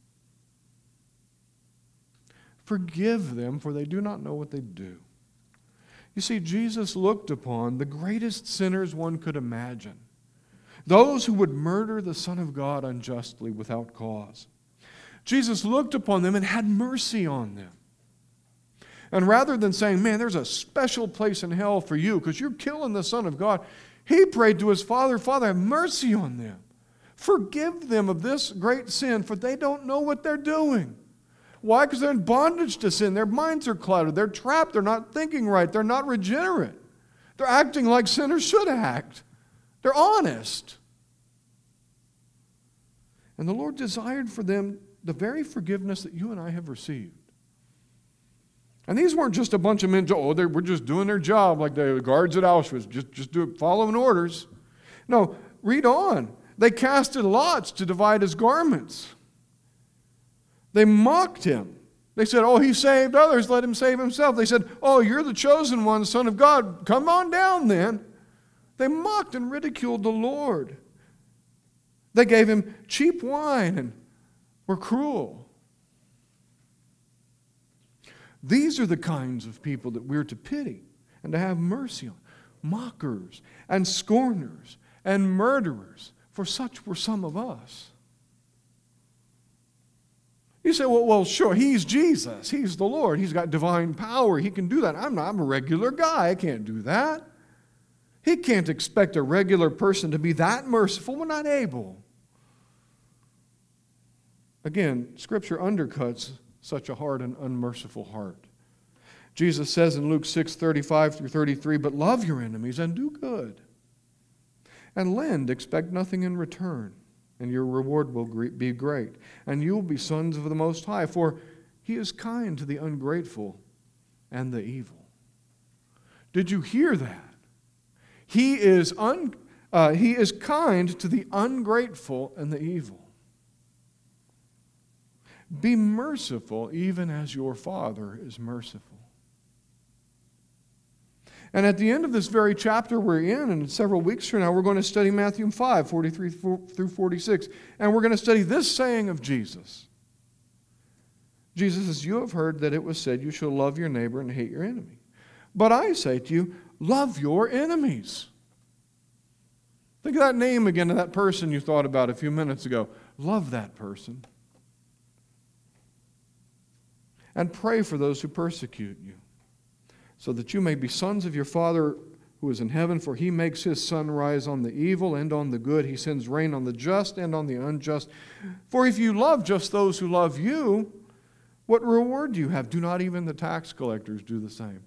Forgive them, for they do not know what they do.'" You see, Jesus looked upon the greatest sinners one could imagine, those who would murder the Son of God unjustly without cause. Jesus looked upon them and had mercy on them. And rather than saying, "Man, there's a special place in hell for you because you're killing the Son of God," he prayed to his Father, "Father, have mercy on them. Forgive them of this great sin, for they don't know what they're doing." Why? Because they're in bondage to sin. Their minds are clouded. They're trapped. They're not thinking right. They're not regenerate. They're acting like sinners should act. They're honest. And the Lord desired for them the very forgiveness that you and I have received. And these weren't just a bunch of men, oh, they were just doing their job like the guards at Auschwitz, just, just do, following orders. No, read on. They casted lots to divide his garments. They mocked him. They said, "Oh, he saved others, let him save himself." They said, "Oh, you're the chosen one, Son of God. Come on down then." They mocked and ridiculed the Lord. They gave him cheap wine and were cruel. These are the kinds of people that we're to pity and to have mercy on. Mockers and scorners and murderers, for such were some of us. You say, well, well, sure, he's Jesus. He's the Lord. He's got divine power. He can do that. I'm not, I'm a regular guy. I can't do that. He can't expect a regular person to be that merciful. We're not able. Again, Scripture undercuts such a hard and unmerciful heart. Jesus says in Luke six thirty-five through thirty-three, "But love your enemies and do good, and lend, expect nothing in return, and your reward will be great, and you will be sons of the Most High, for He is kind to the ungrateful and the evil." Did you hear that? He is un, Uh, he is kind to the ungrateful and the evil. Be merciful even as your Father is merciful. And at the end of this very chapter we're in, and several weeks from now, we're going to study Matthew five, forty-three through forty-six. And we're going to study this saying of Jesus. Jesus says, you have heard that it was said, you shall love your neighbor and hate your enemy. But I say to you, love your enemies. Think of that name again of that person you thought about a few minutes ago. Love that person. And pray for those who persecute you, so that you may be sons of your Father who is in heaven, for he makes his sun rise on the evil and on the good. He sends rain on the just and on the unjust. For if you love just those who love you, what reward do you have? Do not even the tax collectors do the same?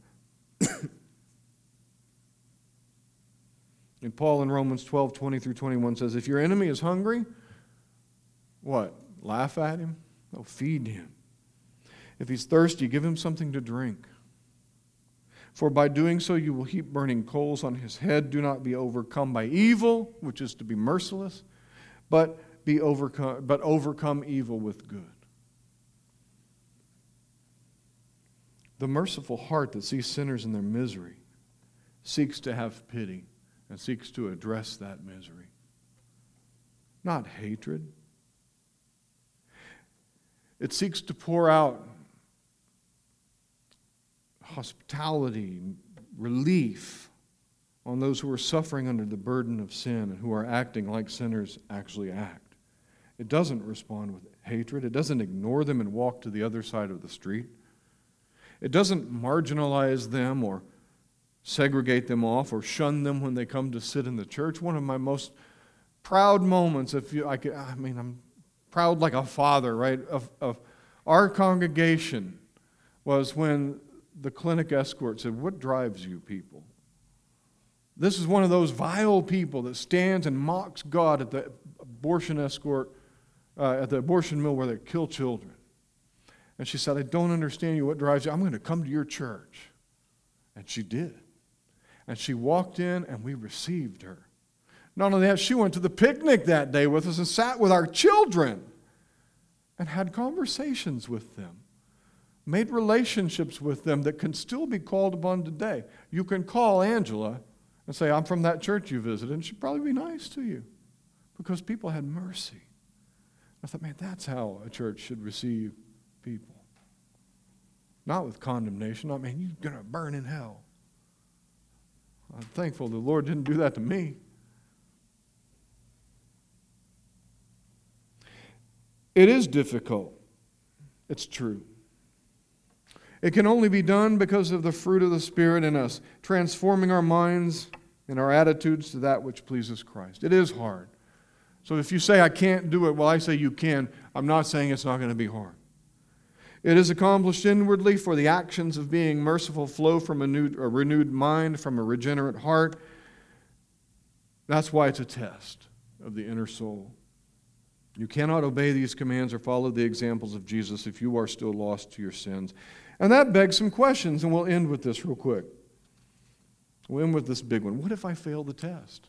And Paul in Romans twelve, twenty through twenty-one says, if your enemy is hungry, what? Laugh at him? No, feed him. If he's thirsty, give him something to drink. For by doing so you will heap burning coals on his head. Do not be overcome by evil, which is to be merciless, but be overcome, but overcome evil with good. The merciful heart that sees sinners in their misery seeks to have pity and seeks to address that misery, not hatred. It seeks to pour out hospitality, relief on those who are suffering under the burden of sin and who are acting like sinners actually act. It doesn't respond with hatred. It doesn't ignore them and walk to the other side of the street. It doesn't marginalize them or segregate them off or shun them when they come to sit in the church. One of my most proud moments, if you, I, could, I mean, I'm proud like a father, right, of, of our congregation was when the clinic escort said, what drives you people? This is one of those vile people that stands and mocks God at the abortion escort, uh, at the abortion mill where they kill children. And she said, I don't understand you. What drives you? I'm going to come to your church. And she did. And she walked in and we received her. Not only that, she went to the picnic that day with us and sat with our children and had conversations with them. Made relationships with them that can still be called upon today. You can call Angela and say, I'm from that church you visited, and she'd probably be nice to you because people had mercy. I thought, man, that's how a church should receive people. Not with condemnation, not, man, you're going to burn in hell. I'm thankful the Lord didn't do that to me. It is difficult. It's true. It can only be done because of the fruit of the Spirit in us, transforming our minds and our attitudes to that which pleases Christ. It is hard. So if you say, I can't do it, well, I say you can. I'm not saying it's not going to be hard. It is accomplished inwardly, for the actions of being merciful flow from a, new, a renewed mind, from a regenerate heart. That's why it's a test of the inner soul. You cannot obey these commands or follow the examples of Jesus if you are still lost to your sins. And that begs some questions, and we'll end with this real quick. We'll end with this big one. What if I fail the test?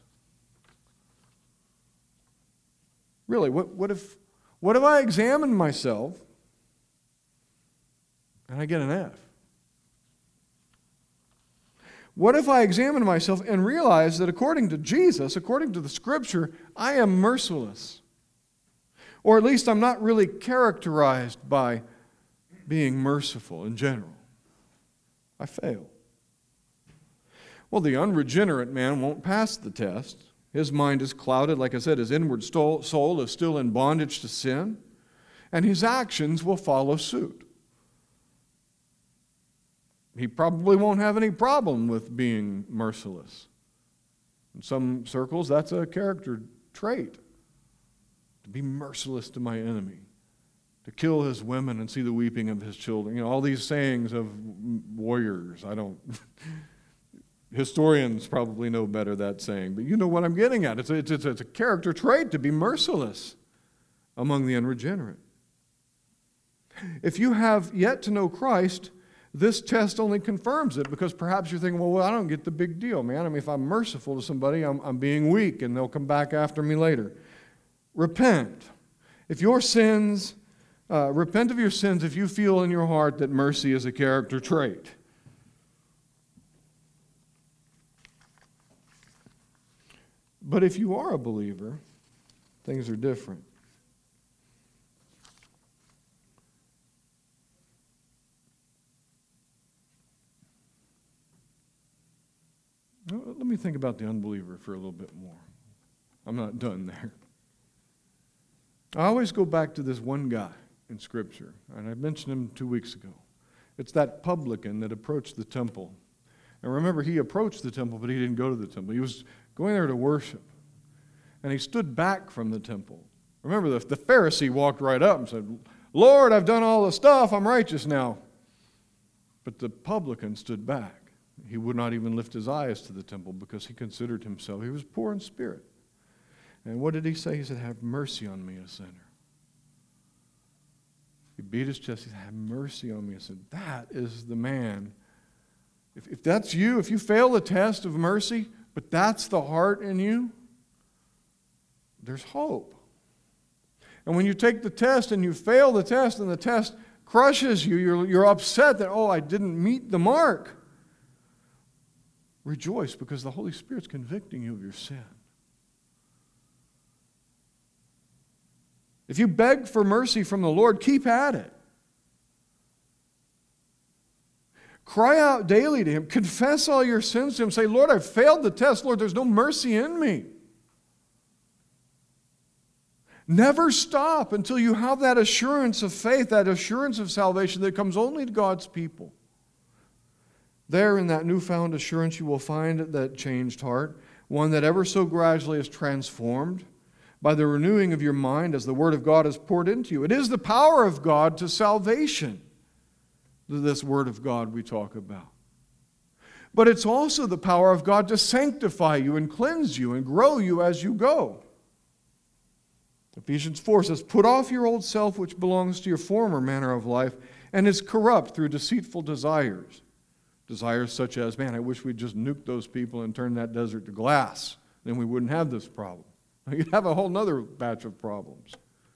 Really, what, what if what if I examine myself and I get an F? What if I examine myself and realize that according to Jesus, according to the Scripture, I am merciless? Or at least I'm not really characterized by being merciful in general. I fail. Well, the unregenerate man won't pass the test. His mind is clouded. Like I said, his inward soul is still in bondage to sin, and his actions will follow suit. He probably won't have any problem with being merciless. In some circles, that's a character trait, to be merciless to my enemy, to kill his women and see the weeping of his children. You know, all these sayings of warriors. I don't... Historians probably know better that saying, but you know what I'm getting at. It's a, it's, a, it's a character trait to be merciless among the unregenerate. If you have yet to know Christ, This test only confirms it, because perhaps you're thinking, well, well I don't get the big deal, man. I mean, if I'm merciful to somebody, I'm, I'm being weak, and they'll come back after me later. Repent. If your sins, uh, repent of your sins if you feel in your heart that mercy is a character trait. But if you are a believer, things are different. Let me think about the unbeliever for a little bit more. I'm not done there. I always go back to this one guy in Scripture, and I mentioned him two weeks ago. It's that publican that approached the temple. And remember, he approached the temple, but he didn't go to the temple. He was going there to worship. And he stood back from the temple. Remember, the, the Pharisee walked right up and said, Lord, I've done all the stuff. I'm righteous now. But the publican stood back. He would not even lift his eyes to the temple because he considered himself, he was poor in spirit. And what did he say? He said, have mercy on me, a sinner. He beat his chest. He said, have mercy on me. I said, that is the man. If, if that's you, if you fail the test of mercy, but that's the heart in you, there's hope. And when you take the test and you fail the test and the test crushes you, you're, you're upset that, oh, I didn't meet the mark. Rejoice, because the Holy Spirit's convicting you of your sin. If you beg for mercy from the Lord, keep at it. Cry out daily to Him. Confess all your sins to Him. Say, Lord, I've failed the test. Lord, there's no mercy in me. Never stop until you have that assurance of faith, that assurance of salvation that comes only to God's people. There, in that newfound assurance, you will find that changed heart, one that ever so gradually is transformed by the renewing of your mind as the Word of God is poured into you. It is the power of God to salvation, this Word of God we talk about. But it's also the power of God to sanctify you and cleanse you and grow you as you go. Ephesians four says, put off your old self which belongs to your former manner of life and is corrupt through deceitful desires. Desires such as, man, I wish we'd just nuke those people and turn that desert to glass. Then we wouldn't have this problem. You'd have a whole other batch of problems.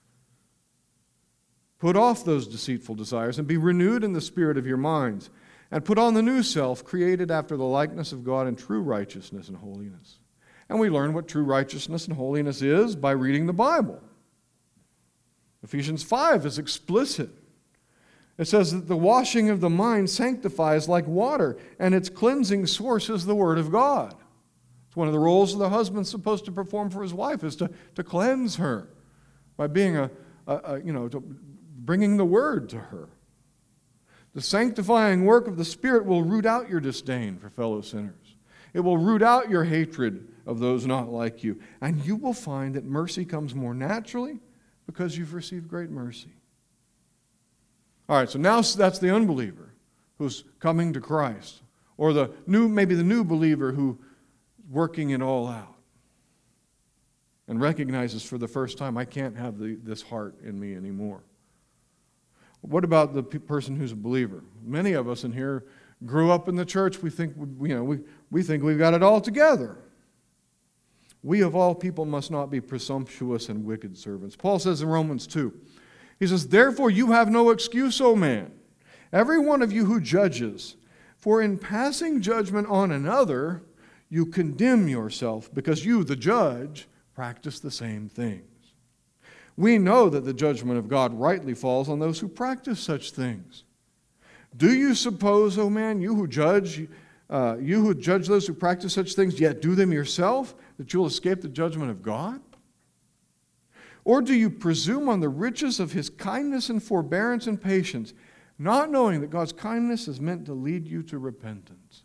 Put off those deceitful desires and be renewed in the spirit of your minds, and put on the new self, created after the likeness of God in true righteousness and holiness. And we learn what true righteousness and holiness is by reading the Bible. Ephesians five is explicit. It says that the washing of the mind sanctifies like water, and its cleansing source is the Word of God. It's one of the roles the husband's supposed to perform for his wife, is to, to cleanse her by being a, a, a you know, to bringing the Word to her. The sanctifying work of the Spirit will root out your disdain for fellow sinners. It will root out your hatred of those not like you. And you will find that mercy comes more naturally because you've received great mercy. All right, so now that's the unbeliever who's coming to Christ, or the new, maybe the new believer who's working it all out and recognizes for the first time, I can't have the, this heart in me anymore. What about the pe- person who's a believer? Many of us in here grew up in the church. We think, you know, we, we think we've got it all together. We of all people must not be presumptuous and wicked servants. Paul says in Romans two, he says, therefore you have no excuse, O man, every one of you who judges, for in passing judgment on another, you condemn yourself, because you, the judge, practice the same things. We know that the judgment of God rightly falls on those who practice such things. Do you suppose, O man, you who judge, uh, you who judge those who practice such things, yet do them yourself, that you'll escape the judgment of God? Or do you presume on the riches of His kindness and forbearance and patience, not knowing that God's kindness is meant to lead you to repentance?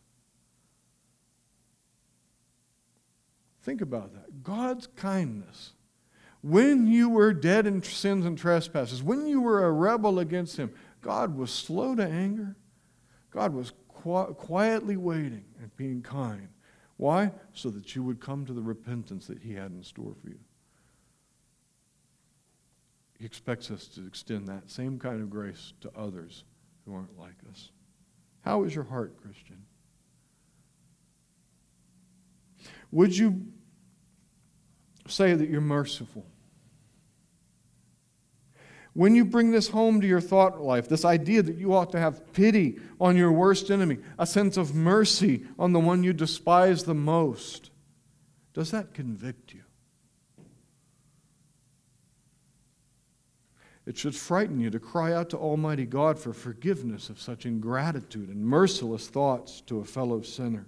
Think about that. God's kindness. When you were dead in sins and trespasses, when you were a rebel against Him, God was slow to anger. God was qui- quietly waiting and being kind. Why? So that you would come to the repentance that He had in store for you. He expects us to extend that same kind of grace to others who aren't like us. How is your heart, Christian? Would you say that you're merciful? When you bring this home to your thought life, this idea that you ought to have pity on your worst enemy, a sense of mercy on the one you despise the most, does that convict you? It should frighten you to cry out to Almighty God for forgiveness of such ingratitude and merciless thoughts to a fellow sinner.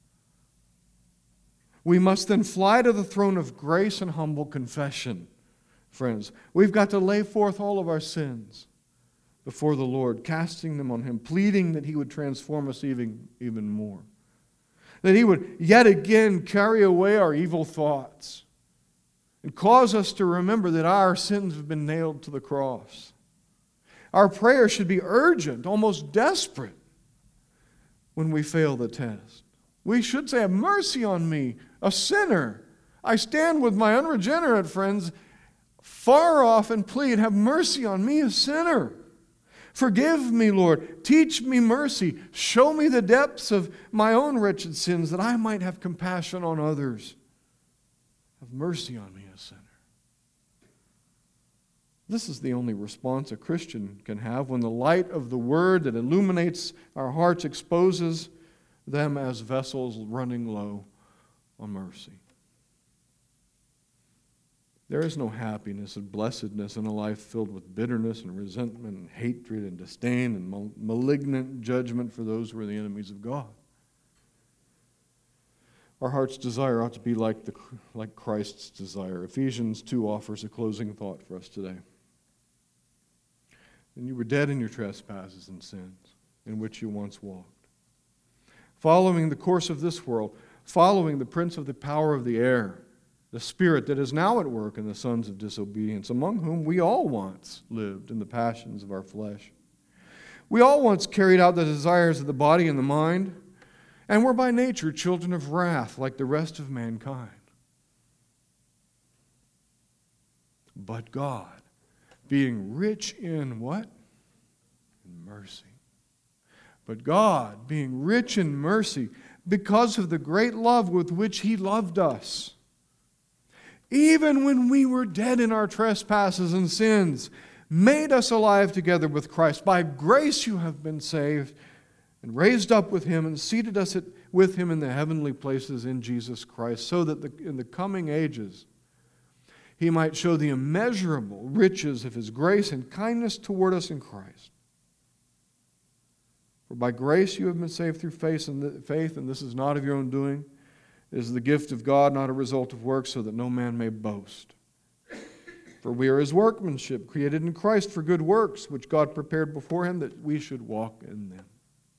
We must then fly to the throne of grace and humble confession. Friends, we've got to lay forth all of our sins before the Lord, casting them on Him, pleading that He would transform us even, even more. That He would yet again carry away our evil thoughts and cause us to remember that our sins have been nailed to the cross. Our prayer should be urgent, almost desperate, when we fail the test. We should say, "Have mercy on me, a sinner. I stand with my unregenerate friends far off and plead, have mercy on me, a sinner. Forgive me, Lord. Teach me mercy. Show me the depths of my own wretched sins that I might have compassion on others. Have mercy on me, a sinner." This is the only response a Christian can have when the light of the Word that illuminates our hearts exposes them as vessels running low on mercy. There is no happiness and blessedness in a life filled with bitterness and resentment and hatred and disdain and malignant judgment for those who are the enemies of God. Our heart's desire ought to be like, the, like Christ's desire. Ephesians two offers a closing thought for us today. "And you were dead in your trespasses and sins, in which you once walked, following the course of this world, following the prince of the power of the air, the spirit that is now at work in the sons of disobedience, among whom we all once lived in the passions of our flesh. We all once carried out the desires of the body and the mind, and were by nature children of wrath like the rest of mankind. But God, being rich in what? In mercy. But God, being rich in mercy, because of the great love with which He loved us, even when we were dead in our trespasses and sins, made us alive together with Christ. By grace you have been saved, and raised up with Him, and seated us at, with Him in the heavenly places in Jesus Christ, so that the, in the coming ages He might show the immeasurable riches of His grace and kindness toward us in Christ. For by grace you have been saved through faith, and faith, and this is not of your own doing. It is the gift of God, not a result of works, so that no man may boast. For we are His workmanship, created in Christ for good works, which God prepared beforehand that we should walk in them.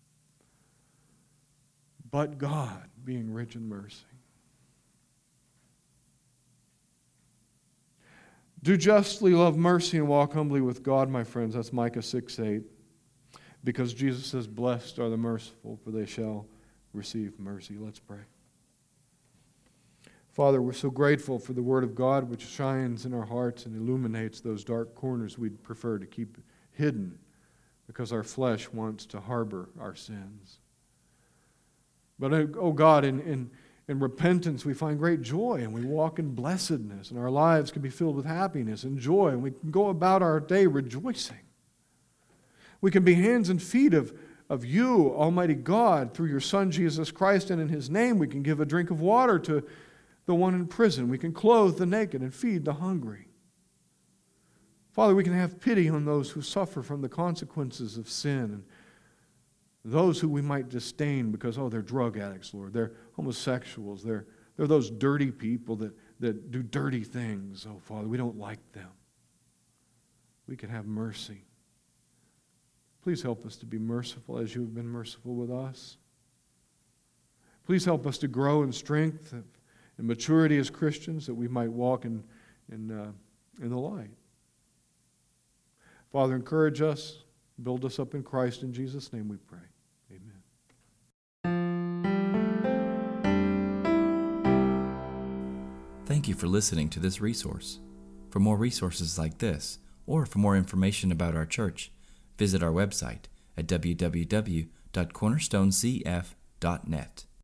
But God, being rich in mercy. Do justly, love mercy, and walk humbly with God, my friends. That's Micah six eight. Because Jesus says, "Blessed are the merciful, for they shall receive mercy." Let's pray. Father, we're so grateful for the Word of God, which shines in our hearts and illuminates those dark corners we'd prefer to keep hidden because our flesh wants to harbor our sins. But, oh God, in, in, in repentance we find great joy, and we walk in blessedness, and our lives can be filled with happiness and joy, and we can go about our day rejoicing. We can be hands and feet of, of you, Almighty God, through your Son, Jesus Christ, and in His name we can give a drink of water to the one in prison. We can clothe the naked and feed the hungry. Father, we can have pity on those who suffer from the consequences of sin, and those who we might disdain because, oh, they're drug addicts, Lord. They're homosexuals. They're, they're those dirty people that, that do dirty things. Oh, Father, we don't like them. We can have mercy. Please help us to be merciful as you have been merciful with us. Please help us to grow in strength and maturity as Christians, that we might walk in, in, uh, in the light. Father, encourage us, build us up in Christ. In Jesus' name we pray. Amen. Thank you for listening to this resource. For more resources like this, or for more information about our church, visit our website at w w w dot dot cornerstone c f dot net.